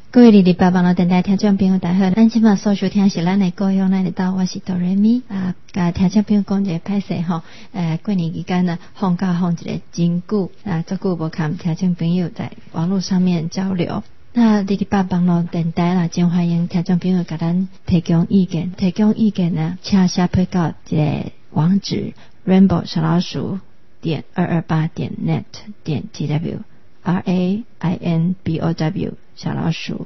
各位礼拜网络电台听众朋友大家好，咱今晚所收听是咱的故乡咱的岛，我是哆瑞咪甲听众朋友讲一个歹势吼，过年期间呢放假放一个真久足久无跟听众朋友在网络上面交流。那礼拜网络电台啦，真欢迎听众朋友甲咱提供意见呢，请写配到一个网址 rainbow 小老鼠.228.net .tw RAINBOW 小老鼠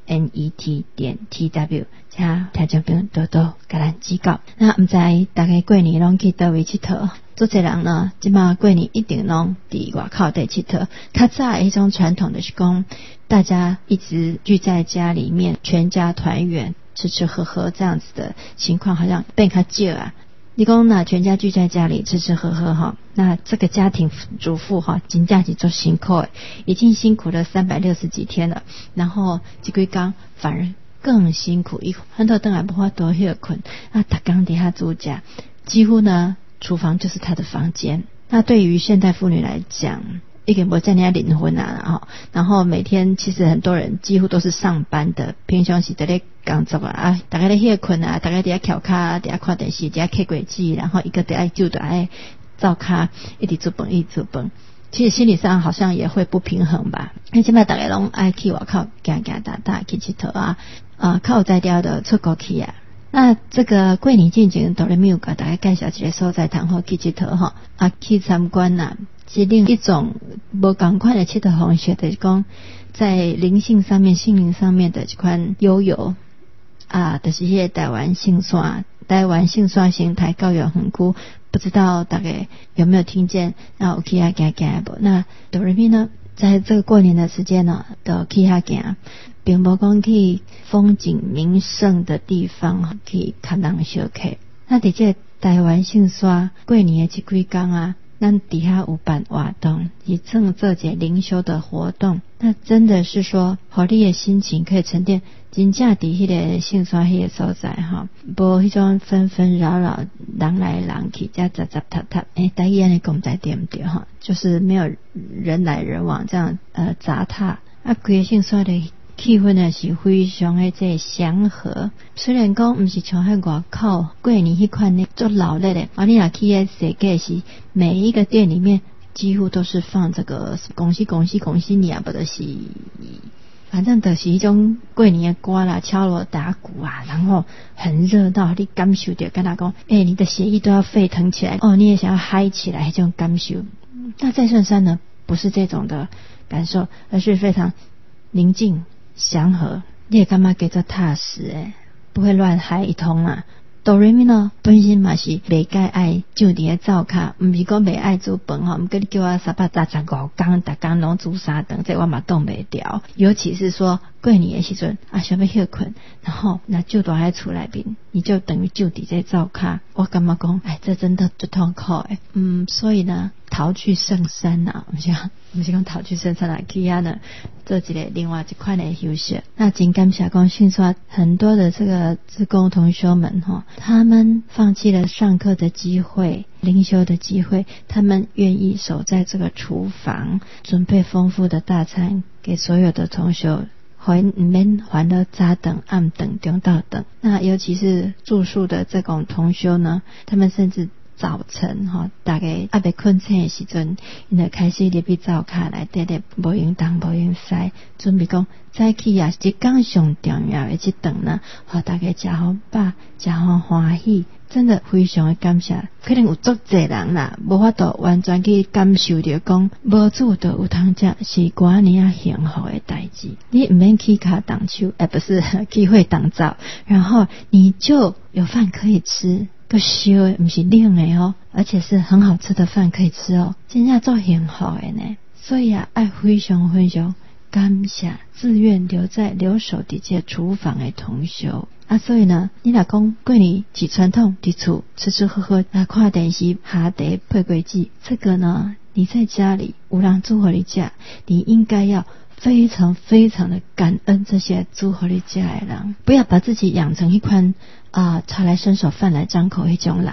.NET.TW， 请听众朋友多多甲咱指教。那唔知大家过年拢去倒位佚佗？做侪人呢，即马过年一定拢伫外口底佚佗。较早一种传统的是讲，大家一直聚在家里面，全家团圆，吃吃喝喝这样子的情况，好像变较少啊。你讲那全家聚在家里吃吃喝喝哈，那这个家庭主妇哈，真正是做辛苦的，已经辛苦了360几天了，然后这几天反而更辛苦，很多顿也无法多休困，那他刚底下住家，几乎呢厨房就是他的房间。那对于现代妇女来讲，一个没在人家灵魂啊，然后每天其实很多人几乎都是上班的，平常时在咧工作啊，大家咧歇困啊，大家在翘脚，在看电视，在看轨迹，然后一个在就在照脚，一直做饭一直做饭，其实心理上好像也会不平衡吧。那现在大家拢爱去外口行行打打去佚佗啊，较有才调的出国去啊。那这个过年进前，哆来咪有甲大家介绍一个所在，通好去佚佗吼，去参观啊。是另一种无同款的佚佗方式，就是讲在灵性上面、心灵上面的这款悠游就是迄个台湾圣山生态教育园区，不知道大概有没有听见？那有去遐行行无？那哆来咪呢，在这个过年的时间呢，都去遐行，并无讲去风景名胜的地方去看人小客。那伫这台湾圣山过年的这几天啊，咱底下有办活动，以正做一个灵修的活动，那真的是说，互你的心情可以沉淀，真正伫迄个圣山迄个所在哈，无迄种纷纷扰扰，人来人去，杂杂踏踏，台语安尼讲在对不对哈？就是没有人来人往这样杂踏，规个圣山的气氛呢是非常的这祥和，虽然讲不是像喺外口过年迄款呢做闹热的，你若去喺世界是每一个店里面几乎都是放这个恭喜恭喜恭喜你啊，不的是，反正就是一种过年的歌啦，敲锣打鼓啊，然后很热闹，你感受到跟他讲，你的血液都要沸腾起来哦，你也想要嗨起来，这种感受。那在顺山呢，不是这种的感受，而是非常宁静。祥和，你也感觉叫做踏实不会乱嗨一通啊。哆瑞咪呢，本身嘛是袂介爱就伫咧灶骹，唔是讲袂爱煮饭吼，毋过你叫我365天，逐工拢煮3顿，这我嘛挡袂掉。尤其是说过年的时阵想要休困，然后那就住在厝内面，你就等于就伫在灶骹，我感觉讲，这真的最痛苦所以呢，逃去圣山啊，不是讲逃去圣山来去呢，做一个另外一款的休息。那真感谢讲训说很多的这个志工同学们他们放弃了上课的机会、灵修的机会，他们愿意守在这个厨房，准备丰富的大餐给所有的同学。唔免还了早顿、暗顿、中昼顿。那尤其是住宿的这种同修呢，他们甚至早晨大概还没困醒的时阵，因就开始入去灶骹来无用东无用西，准备讲早起啊，一天上重要的这顿呢，大家吃好饱，吃好欢喜，真的非常的感谢。可能有足侪人啦，无法度完全去感受到讲无煮就有通吃是多年啊幸福的代志。你唔免起卡动手，不是起会动灶，然后你就有饭可以吃。个烧的不是冷的而且是很好吃的饭可以吃真正做幸福的呢。所以爱非常非常感谢自愿留守伫这厨房的同修所以呢，你若讲过年是传统伫厝吃吃喝喝看电视下茶配轨迹，这个呢你在家里有人煮给你吃，你应该要非常非常的感恩这些煮给你吃的人，不要把自己养成一款茶来伸手饭来张口迄种人。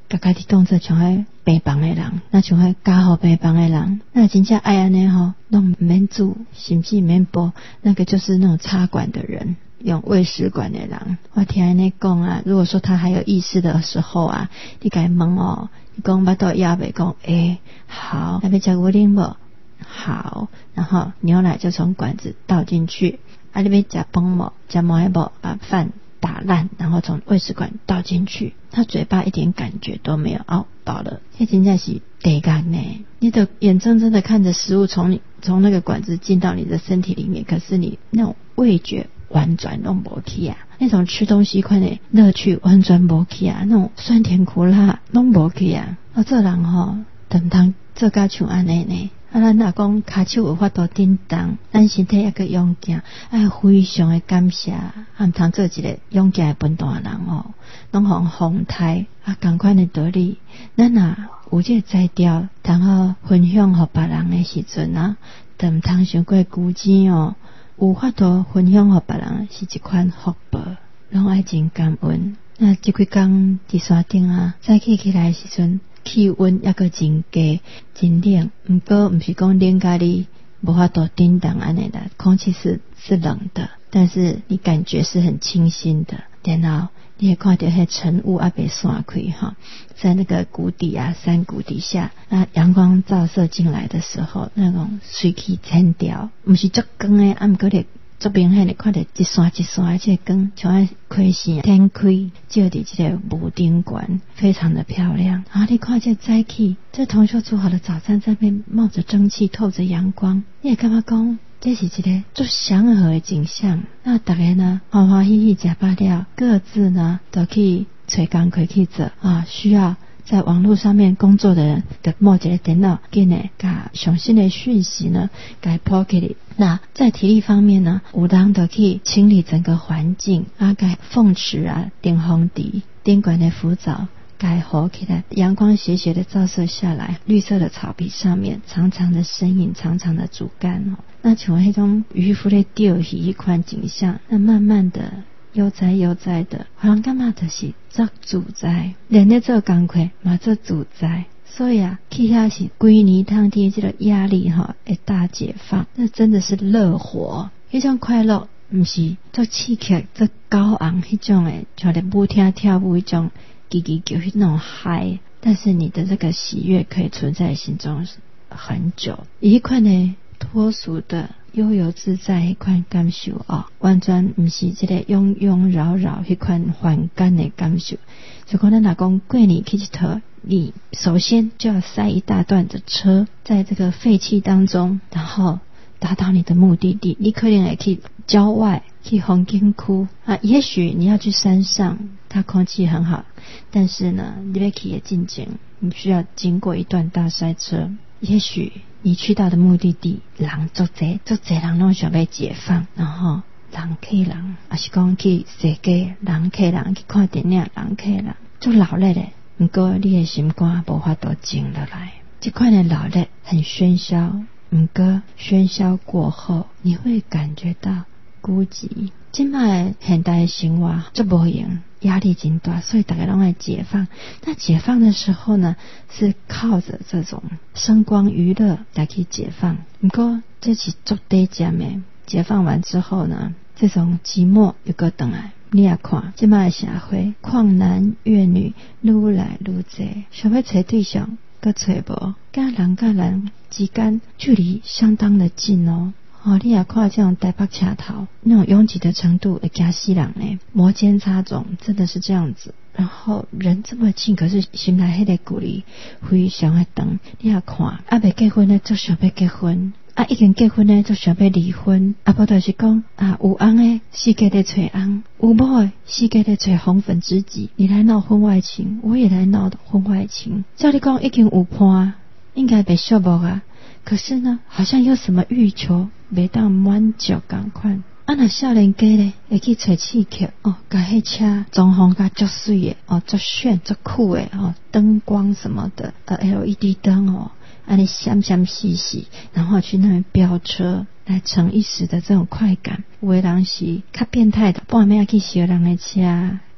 家己当作像迄病房的人，那像迄家好病房的人，那真正爱安尼吼，拢唔免煮，甚至唔免煲，那个就是那种插管的人。用喂食管的人，我听安尼讲啊，如果说他还有意识的时候啊，你该问哦，你讲巴肚压袂讲，好，要吃牛奶不？好，然后牛奶就从管子倒进去，啊，你要吃饭不？吃饭不？把饭打烂，然后从喂食管倒进去，他嘴巴一点感觉都没有，哦，饱了，那真的是得干呢。你的眼睁睁的看着食物从那个管子进到你的身体里面，可是你那种味觉完全都没去啊，那种吃东西款的乐趣完全没去啊，那种酸甜苦辣都没去啊。这人吼，等通做到像安尼呢。咱若讲骹手有法度振动，咱身体也个勇健，非常的感谢，毋通做一个勇健的笨蛋人哦，拢互风台同款的道理。咱若有这个才调，通好分享互别人的时阵啊，就毋通伤过孤寂哦。有法度分享互别人是一款福报，拢爱真感恩。那这几天伫山顶啊，早起来的时阵，气温也个真低真冷，不过不是讲冷甲你无法度振动安尼的，空气是冷的，但是你感觉是很清新的。然后你会看到那晨雾被散开哈，在那个谷底啊，山谷底下，那阳光照射进来的时候，那种水气浅调，不是足光的，不过咧足明显的看到一线一线的这个光，像开线天开，照伫这个屋顶管，非常的漂亮。然后你看这早起，这同学煮好的早餐在那边冒着蒸汽，透着阳光，你也干嘛讲？这是一个最祥和的景象。那大家呢，欢欢喜喜吃饱了，各自呢都去找工课去做啊。需要在网络上面工作的人，就摸一个电脑，给呢把上新的讯息呢给抛给你。那在体力方面呢，有人就去清理整个环境啊，给凤池啊、顶红底、顶管的浮藻。该好起来，阳光斜斜的照射下来，绿色的草皮上面，长长的身影，长长的竹竿哦。那像那种渔夫的钓鱼一款景象，那慢慢的悠哉悠哉的，好像干嘛就是作自在，连咧做工课嘛做自在。所以啊，去遐是规年当天这个压力哈，会大解放，那真的是乐活，那种快乐，不是做刺激、做高昂那种诶，像咧舞厅跳舞那种。叽叽叫那种嗨，但是你的这个喜悦可以存在心中很久。一款呢脱俗的悠游自在一款感受哦，完全不是这个庸庸扰扰一款反感的感受。就可能老公过年去佚，你首先就要塞一大段的车在这个废气当中，然后达到你的目的地。你可能也可以郊外去风景区啊，也许你要去山上，它空气很好，但是呢，你要去的进前，你需要经过一段大塞车。也许你去到的目的地，人足侪人拢想要解放，然后人客人，还是讲去世界人客人去看电影，人客人就劳累咧。不过你的心肝无法度静落来，这款的劳累很喧嚣。不过喧嚣过后，你会感觉到孤寂。现在现代的生活就无用，压力真大，所以大家都爱解放。那解放的时候呢，是靠着这种声光娱乐来去解放。不过这是足短暂的，解放完之后呢，这种寂寞又搁回来。你也看，现在的社会旷男怨女愈来愈多，想要找对象搁找无，跟人之间距离相当的近哦。你也看这种台北车头那种拥挤的程度，会惊死人呢。摩肩擦踵，真的是这样子。然后人这么近，可是心内迄个距离非常的长。你也看，未结婚呢，就想要结婚；已经结婚呢，就想要离婚。无就是讲有翁的世界在找翁，有某的世界在找红粉知己。你来闹婚外情，我也来闹婚外情。照你讲已经有伴，应该被寂寞啊。可是呢，好像有什么欲求没当满足同款。那少年家呢，会去找刺激哦，甲迄车装潢甲足水的哦，足炫足酷的哦，灯光什么的LED 灯哦，安尼闪闪细细，然后去那边飙车来逞一时的这种快感。有的人是较变态的，半夜去烧人的车，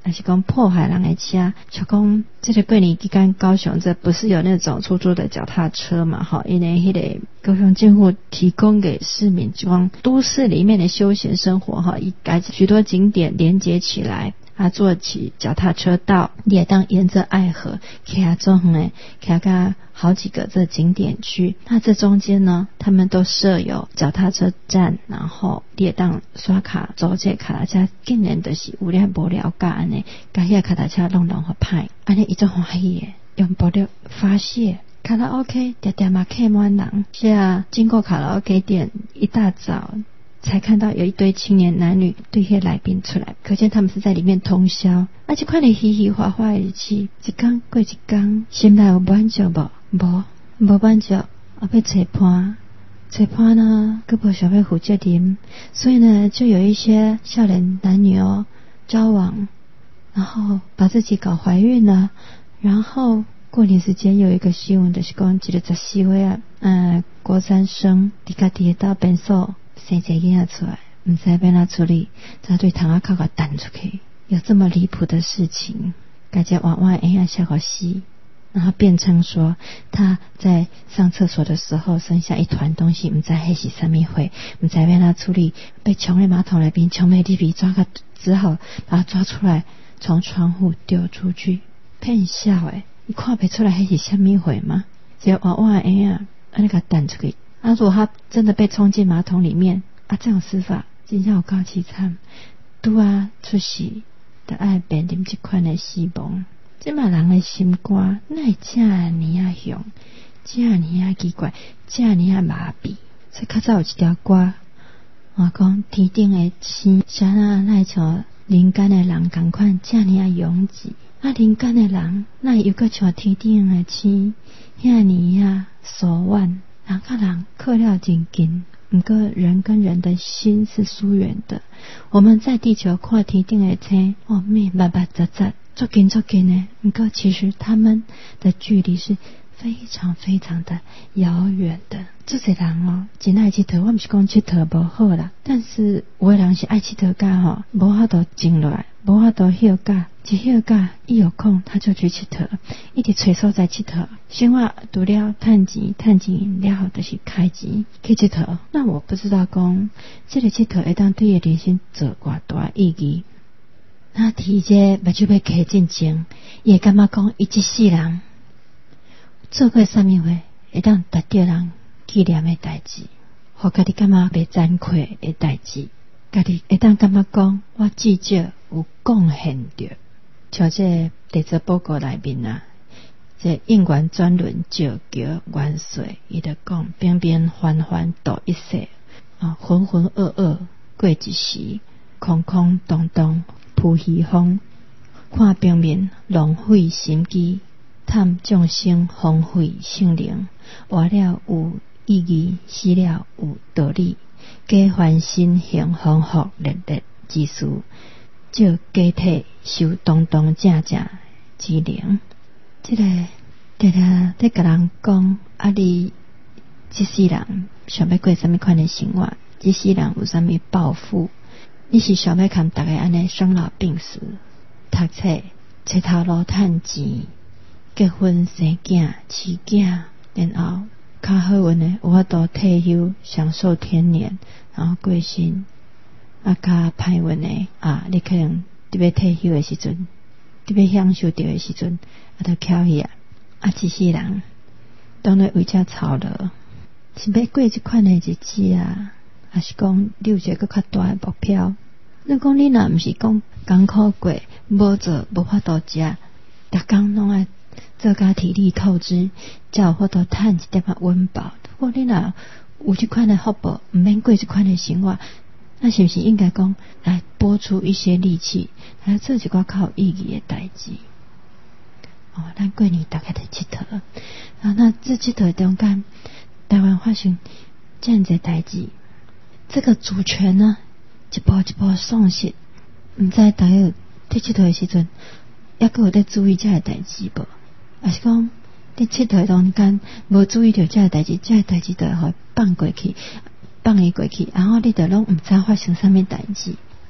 还是讲破坏人的车，像讲这个过年期间高雄这不是有那种出租的脚踏车嘛？哈，因为那个高雄政府提供给市民，将都市里面的休闲生活哈，把许多景点连接起来。做起脚踏车道，也当沿着爱河开中呢，开个好几个这景点去。那这中间呢，他们都设有脚踏车站，然后也当刷卡走这卡达车，竟然就是有点无了解安尼，甲遐卡达车弄好歹，安尼一种欢喜的，用暴力发泄。卡拉 OK 点点嘛客满人，是啊，经过卡拉 OK 店，一大早。才看到有一堆青年男女对迄来宾出来，可见他们是在里面通宵。这款的嘻嘻哈哈的日子，一天过一天，心内有满足无满足，要找伴呢，佫无想要负责任，所以呢，就有一些少年男女交往，然后把自己搞怀孕了，然后过年时间有一个新闻，就是讲一个14岁国三生，伫家己到便所。生一个囡仔出来，不知要怎么处理，他对堂口给弹出去，有这么离谱的事情，感觉往外下个戏，然后辩称说他在上厕所的时候剩下一团东西，不知那是什么货，不知要怎么处理，被冲在马桶那边，冲没地皮抓个，只好把他抓出来，从窗户丢出去，骗笑你看不出来那是什么货吗？只要往外那个弹出去。如果他真的被冲进马桶里面这种死法真正有够凄惨，拄出事就要面临这款的死亡。这嘛人的心肝哪会这么凶，这么奇怪，这么麻痹。所以较早有一条歌讲天顶的星啥那像人间的人同款这么拥挤，人间的人哪会又个像天顶的星遐么疏远。人跟人靠了真近，不过人跟人的心是疏远的。我们在地球看天顶的星，密密杂杂，足近的，不过其实他们的距离是非常非常的遥远的。这些人真爱佚佗，我不是讲佚佗不好啦，但是有的人是爱佚佗甲无法度静落来，无法度休假，一休假一有空他就去佚佗，一直找所在佚佗。生活除了赚钱了后就是开钱去佚佗。那我不知道讲这个佚佗会当对人生做偌大意义。那提这目睭要开进前，伊会感觉讲伊一世人做过啥物货会当达到人纪念的代志，互家己感觉袂惭愧的代志，家己会当感觉讲我至少有贡献着。像这地质报告内面这应援专轮石桥元帅，伊就讲平平凡凡度一世，浑浑噩噩过一时，空空洞洞扑虚风，看平民浪费心机，探众生荒废性灵，活了有意义，死了有道理，假翻身行丰富热热之事，照假体受当当正正之灵。这个常常在跟人讲你这世人想要过什么款的生活，这世人有什么抱负，你是想要看大家安尼生老病死，读册找头路赚钱，结婚生囝饲囝，然后较好运的有法度退休享受天年，然后过身较歹运的你可能伫要退休的时阵，伫要享受到的时阵就翘去一世人当然为这操劳，是要过这款的日子还是讲你有一个较大的目标？你讲你若不是讲艰苦过无做无法度食，逐工拢爱做甲体力透支，才有法度赚一点温饱。如果你若有这款的福报，唔免过这款的生活，那是不是应该讲来拨出一些力气来做一个较有意义的代志？咱过年大家在佚佗那这佚佗中间，台湾发生这样子的代志，这个主权呢，一步一步丧失。唔知大家在佚佗的时阵，还佫有在注意这个代志无？还是讲在佚佗中间无注意到这个代志，这个代志就会放过去，放伊过去，然后你就拢唔知发生什么代志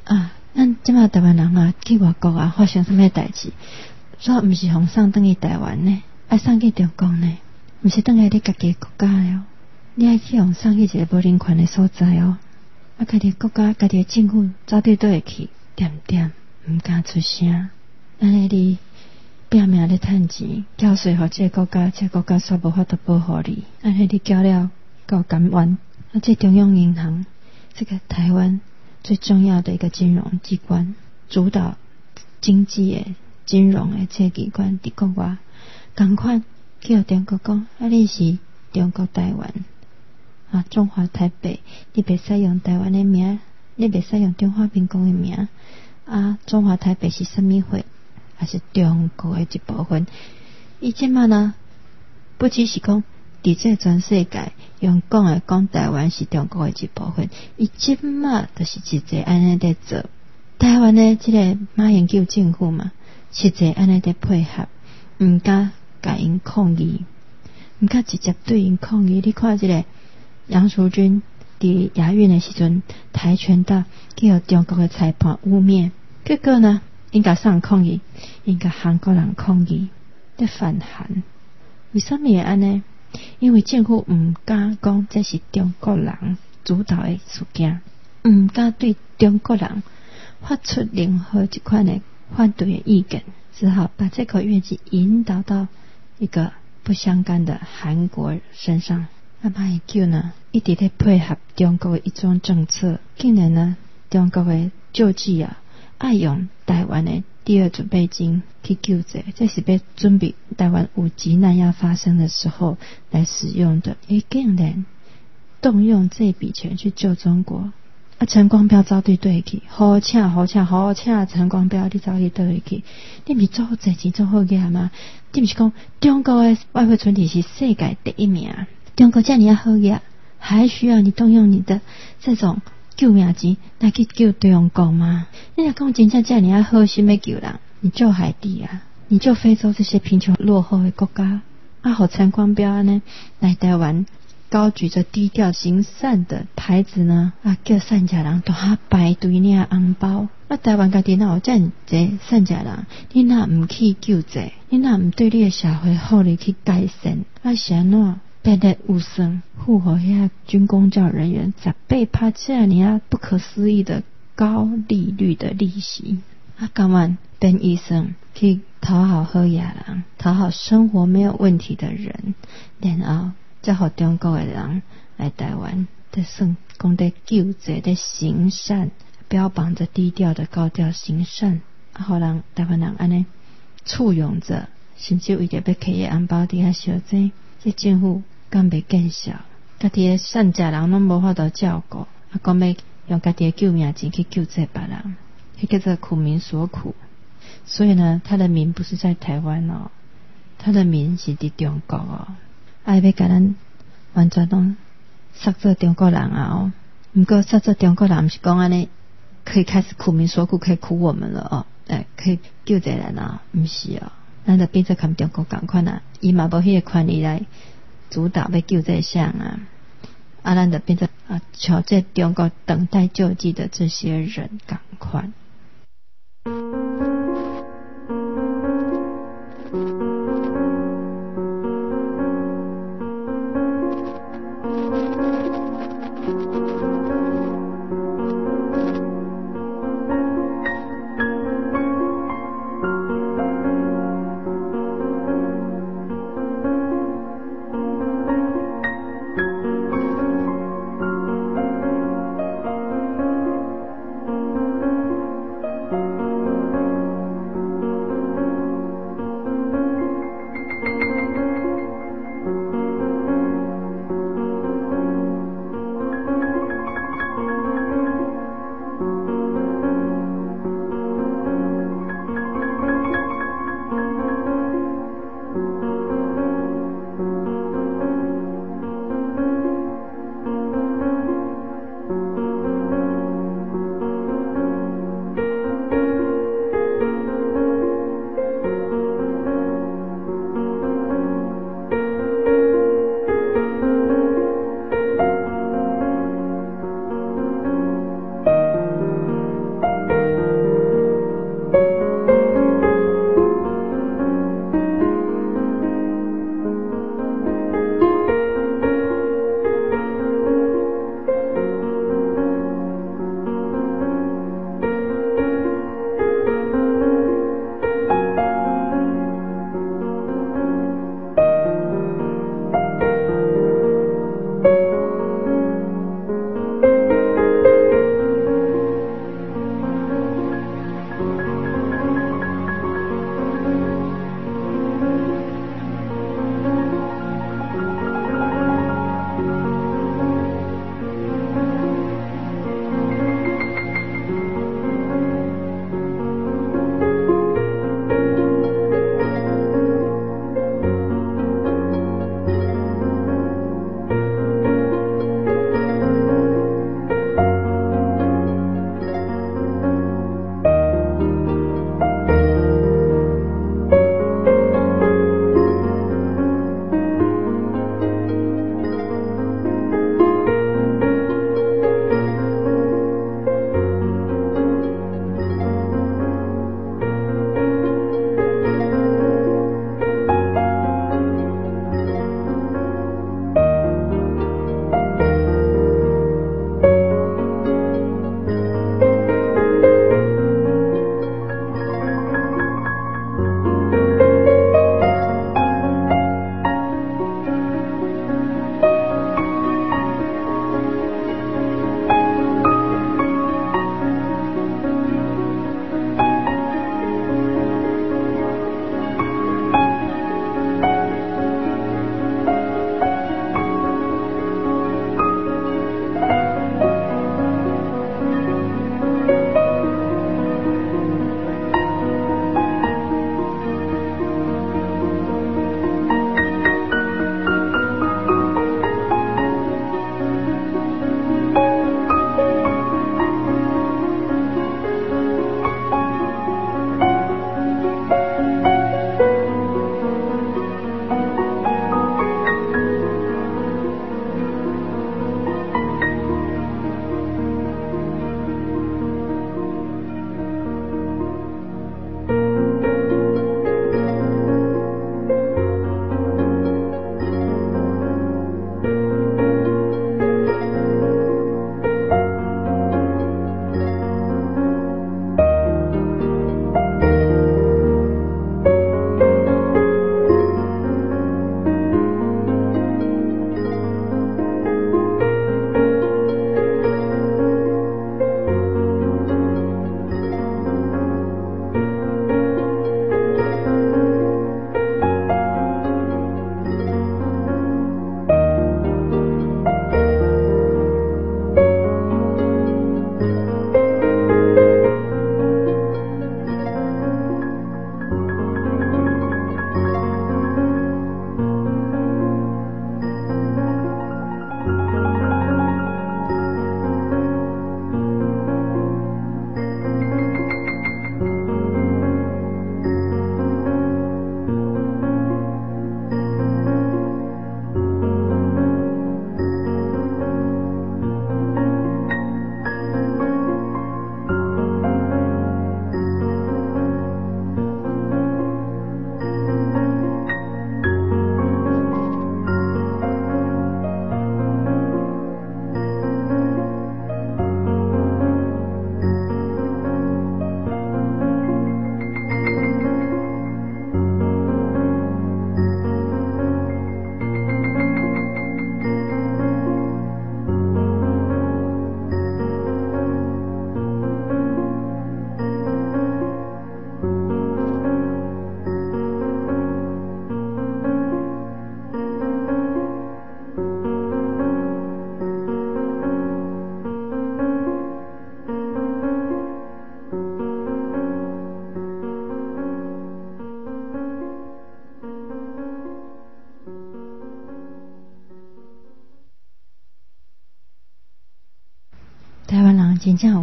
咱即马台湾人啊，去外国啊，发生什么代志，所以毋是互送转去台湾呢，爱送去中国呢，毋是转来你家己的国家哦，你爱去互送去一个无人权的所在哦，啊，家己国家、家己的政府走对对去，点点毋敢出声，安尼你拼命咧趁钱，缴税互这个国家，这个国家煞无法度保护你，安尼你缴了够甘愿？啊，这中央银行，这个台湾最重要的一个金融机关，主导经济的金融的这机关伫国外，同款叫中国讲，啊，你是中国台湾啊，中华台北，你袂使用台湾的名，你袂使用中华民国的名啊，中华台北是什么会？还是中国的一部分？伊即马呢，不只是讲伫这全世界用讲的讲台湾是中国的一部分，伊即马就是一个安尼在做。台湾的这个马英九政府嘛，实际安尼在配合，毋敢甲因抗议，毋敢直接对因抗议。你看这个杨淑君伫亚运的时阵，跆拳道去互中国的裁判污蔑，结果呢？应该上抗议，应该韩国人抗议，在反韩。为什么会安呢？因为政府唔敢讲这是中国人主导的事件，唔敢对中国人发出任何一款的反对的意见，只好把这口乐器引导到一个不相干的韩国身上。马英九呢，一直在配合中国的一种政策，竟然呢，中国的救济啊。爱用台湾的第二准备金去救济，这是要准备台湾有急难要发生的时候来使用的。竟然动用这笔钱去救中国，啊，陈光标走对去，好请陈光标你走对去，你不是做好济钱做好个吗？你不是讲中国的外汇存底是世界第一名，中国这样好个，还需要你动用你的这种救命钱来去救中国吗？你若讲真正这样好心要救人，你救海地啊，你救非洲这些贫穷落后的国家，啊，互陈光标安尼来台湾高举着低调行善的牌子呢，啊，叫善家人都排队领红包。啊，台湾家己哪有这样济善家人？你哪唔去救济？你哪唔对你的社会福利去改善？啊，是安怎？白日有算付予遐军公教人员10倍趴这样不可思议的高利率的利息，啊，甘愿变医生去讨好好野人，讨好生活没有问题的人，然后再互中国的人来台湾，在算讲在救济，在行善，标榜着低调的高调行善，啊，互人台湾人安尼簇拥着，甚至为着要摕个红包伫遐烧钱。这政府敢袂见效，家己的善家人拢无法度照顾，啊，讲要用家己的救命钱去救这别人，迄叫做苦民所苦。所以呢，他的民不是在台湾哦，他的民是伫中国哦，要甲咱完全拢杀做中国人啊哦。不过杀做中国人，不是讲安尼可以开始苦民所苦，可以苦我们了哦，可以救这人啊，不是哦。咱就变做跟中国同款啊，伊嘛无迄个权利来主导要救这项啊，啊，咱就变做啊，像这中国等待救济的这些人同款。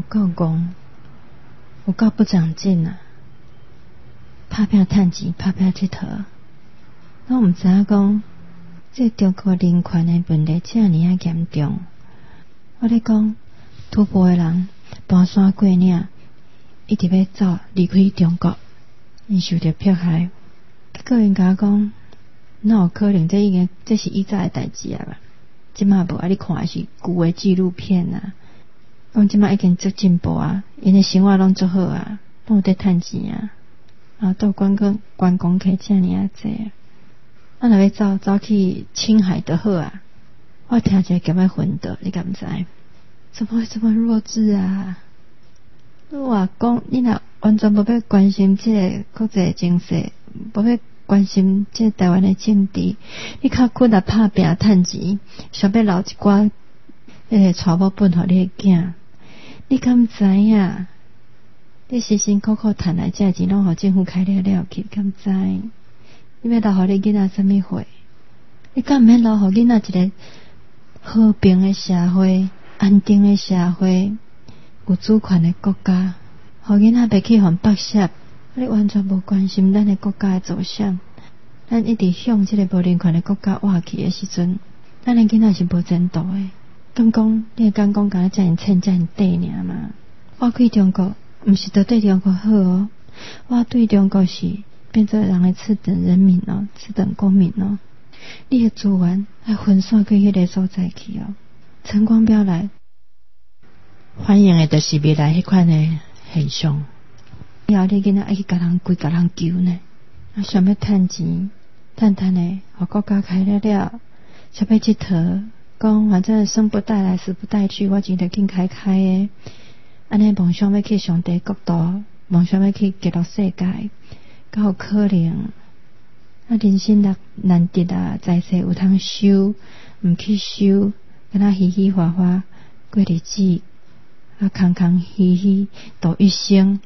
够戆，有够不长进啊！拍拼趁钱，拍拼佚佗，我毋知影讲，这中国人权的问题这么啊严重。我咧讲，突破的人搬山过岭，一直要走离开中国，因受到迫害。结果因甲我讲，哪有可能？这是以前的代志啊吧？即马无啊！你看的是旧的纪录片啊。讲即马已经足进步啊，因的生活拢足好啊，拢有在趁钱啊，到观光客这么啊济啊，若要走去青海就好啊。我听起来咁要昏倒，你敢不知？怎么会这么弱智啊？你话讲，你若完全无要关心这个国际情势，无要关心这台湾的政治，你较困来拍拼趁钱，想要留一寡娶某本互你的囝，你敢知影？你辛辛苦苦赚来这钱，拢互政府开了去，敢知？你要留互你囡仔什么货？你敢免留互囡仔一个和平的社会、安定的社会、有主权的国家，互囡仔袂去互剥削？你完全无关心咱的国家的走向，咱一直向这个无人权的国家挖去的时阵，咱的囡仔是无前途的。敢讲你会敢讲敢遮尔欠遮尔短尔嘛？我去中国，毋是都对中国好哦，我对中国是变做人的次等人民哦，次等公民哦。你的资源要分散去迄个所在去哦。陈光标来反映的就是未来迄款的现象。以后你囡仔爱去甲人跪甲人求呢，想要趁钱，趁的，互国家开了，想要佚佗，讲反正生不带来，死不带去，我钱就紧开的。安尼梦想要去上帝国度，梦想要去极乐世界，敢有可能？人生难得啊，在世有通修，毋去修，敢若嘻嘻哈哈过日子，空空嘻嘻度一生。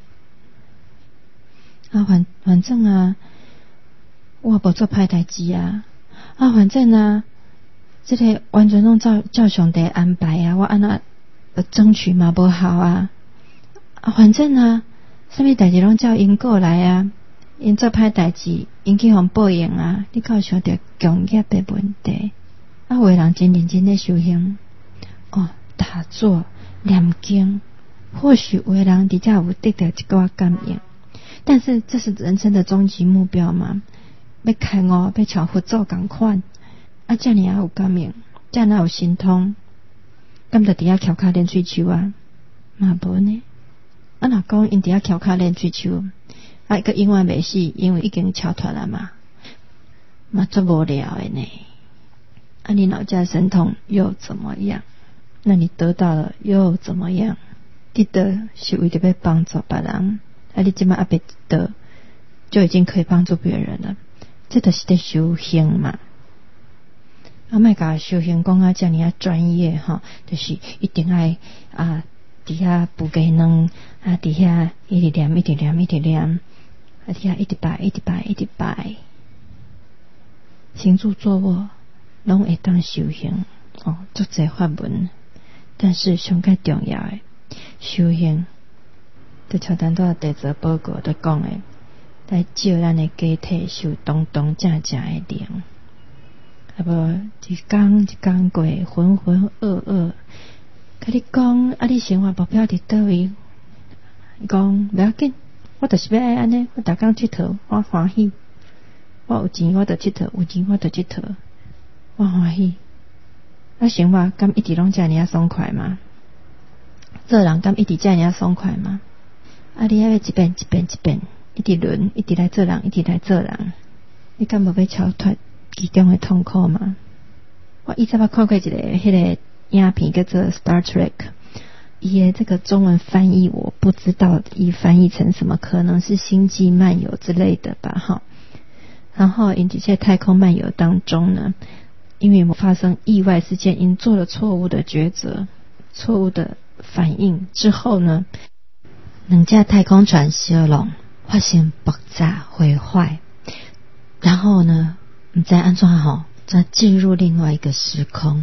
反正啊，我无做歹代志啊，反正啊，这个完全拢照上帝安排啊，我安那争取嘛无效啊，反正啊，什么代志拢照因果来啊，因做歹代志，因去互报应啊，你敢有想到共业的问题？有的人真认真咧修行，打坐、念经，或许有的人伫遮有得到一个感应。但是这是人生的终极目标吗？要开悟，要像佛祖同款，这样也有感应，这样也有神通，敢就伫遐翘脚练喙手啊？嘛无呢？若讲因伫遐翘脚练喙手，个永远袂死，因为已经超脱了嘛足无聊的呢。你脑家神通又怎么样？那你得到了又怎么样？得到是为着要帮助别人。你即摆别得就已经可以帮助别人了，这就是在修行嘛。莫甲修行讲遮尔专业就是一定爱伫遐补给能伫遐一直念，伫遐一直拜，行住坐卧拢会当修行足侪法门，但是上较重要的修行。就像咱在地藏报告在讲的，来照咱的假体受当当正正的灵，无一天过浑浑噩噩。甲你讲你生活目标伫倒位？讲不要紧，我就是要爱安尼，我逐工佚佗，我欢喜。我有钱我就佚佗，有钱我就佚佗，我欢喜。生活敢一直拢遮尔爽快吗？做人敢一直遮尔爽快吗？你要一遍，一直轮，一直来做人，你敢无要超脱其中的痛苦吗？我以前看过一个迄个影片叫做 Star Trek， 伊的这个中文翻译我不知道，伊翻译成什么，可能是星际漫游之类的吧然后因在太空漫游当中呢，因为发生意外事件，因做了错误的抉择，错误的反应之后呢，两架太空船相撞，发生爆炸毁坏，然后呢不知道安怎再进入另外一个时空，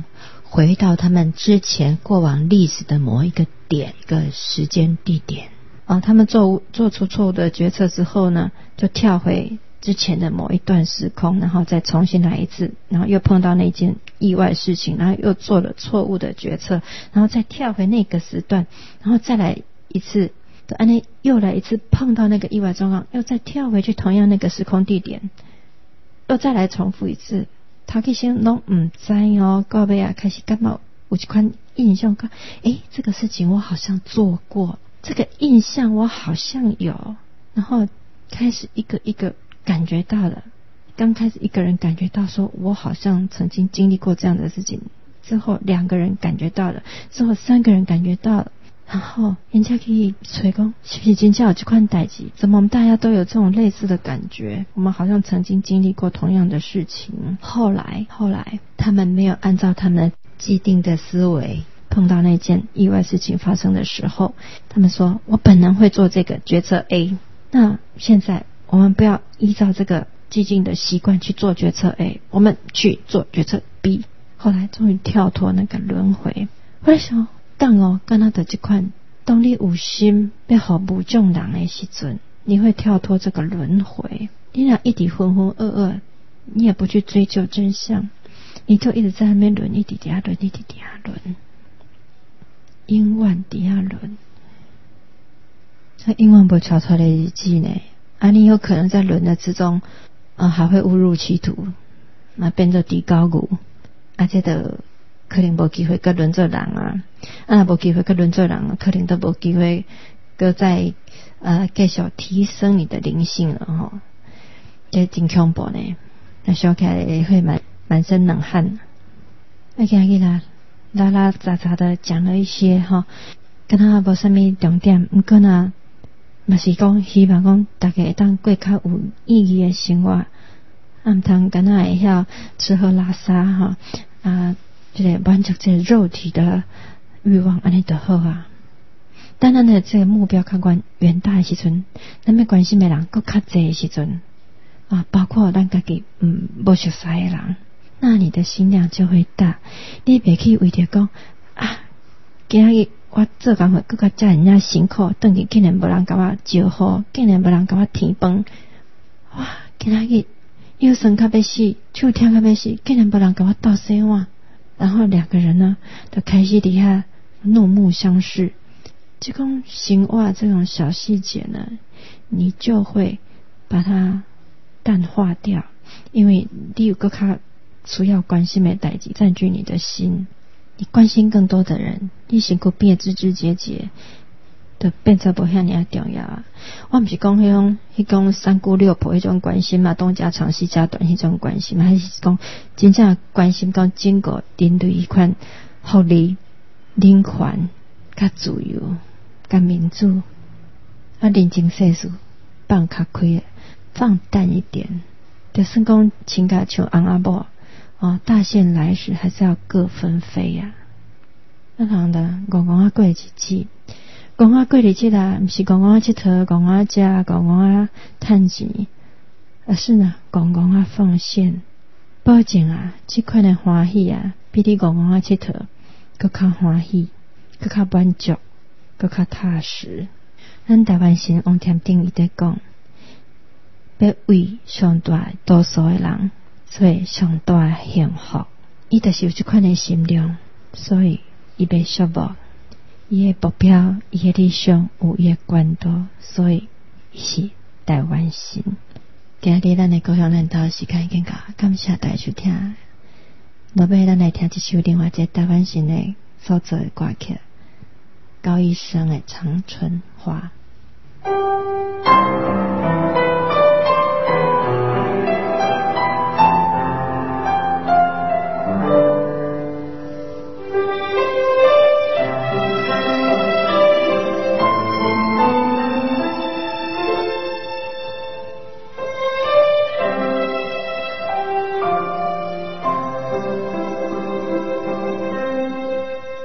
回到他们之前过往历史的某一个点、一个时间地点他们做出错误的决策之后呢，就跳回之前的某一段时空，然后再重新来一次，然后又碰到那件意外事情，然后又做了错误的决策，然后再跳回那个时段，然后再来一次，又来一次碰到那个意外状况，又再跳回去同样那个时空地点，又再来重复一次。他其实都不知到尾开始感觉有一款印象这个事情我好像做过，这个印象我好像有，然后开始一个一个感觉到了。刚开始一个人感觉到说我好像曾经经历过这样的事情，之后2个人感觉到了，之后3个人感觉到了，然后人家可以吹说是不是真的有这款代志，怎么我们大家都有这种类似的感觉，我们好像曾经经历过同样的事情。后来他们没有按照他们既定的思维，碰到那件意外事情发生的时候，他们说我本能会做这个决策 A， 那现在我们不要依照这个既定的习惯去做决策 A， 我们去做决策 B。 后来终于跳脱那个轮回。我在想当跟他的这款，当你有心要服务众人的时阵，你会跳脱这个轮回。你若一直浑浑噩噩，你也不去追究真相，你就一直在那边轮，一直在那轮，一直在那轮，永远在那轮。这永远不超出的日子呢，你有可能在轮的之中还会误入歧途，变做低高牛，这就可能无机会再轮做人无机会再轮做人，可能都无机会再继续提升你的灵性了这真恐怖呢。那想起来会满身冷汗。今日啦拉拉杂杂的讲了一些跟他无什么重点，不过呢也是讲希望讲大家会当过较有意义的生活，不通敢若会晓吃喝拉撒这个满足这个肉体的欲望，安尼就好当咱的这个目标较远大的时阵，咱要关心的人更较济的时阵包括咱自己不熟悉的人，那你的心量就会大。你袂去为着讲今日我做工课更加人家辛苦，回去竟然没人给我招呼，竟然没人给我添饭，今日腰酸到要死，手痛到要死，竟然没人给我倒洗碗。然后2个人呢就开始底下怒目相视。这种生活这种小细节呢，你就会把它淡化掉，因为你有更加需要关心的代志占据你的心，你关心更多的人，你身躯边枝枝节节就变成不遐尔重要我不是讲迄种三姑六婆迄种关心东家长西家短迄种关心还是讲真正关心讲整个人类一款福利、人权、甲自由、甲民主人情世事放较开，放淡一点。就算讲情感像翁仔某大限来时还是要各分飞咱人的戆戆过日子，戆戆过日子不是戆戆佚佗、戆戆食、戆戆趁钱，而是呢戆戆奉献。保证这款的欢喜比你戆戆佚佗更较欢喜，更较满足，更较踏实。咱台湾神王添丁伊在讲，要为上大多数的人做上大的幸福，伊就是有这款的心量，所以伊袂寂寞，伊的目标、伊的理想有伊的关度，所以伊是台湾神。今日咱的高雄南投时间已经到，感谢大家收听。落尾咱来听一首另外一个台湾神的所做的歌曲，高一生的《长春花》。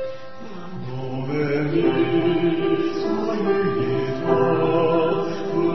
我为你所遇的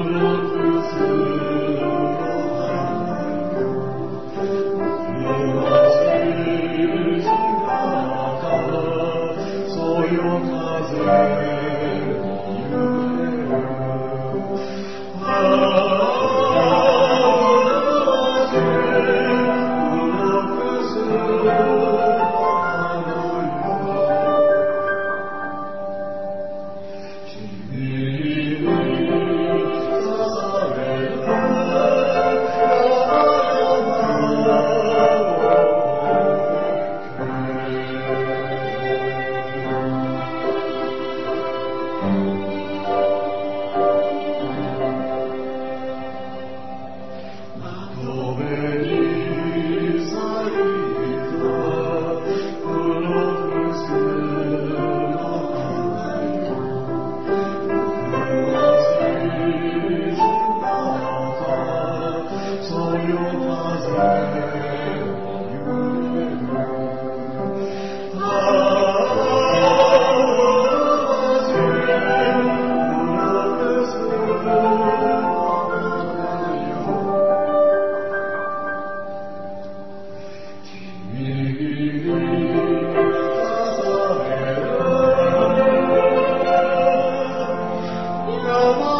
我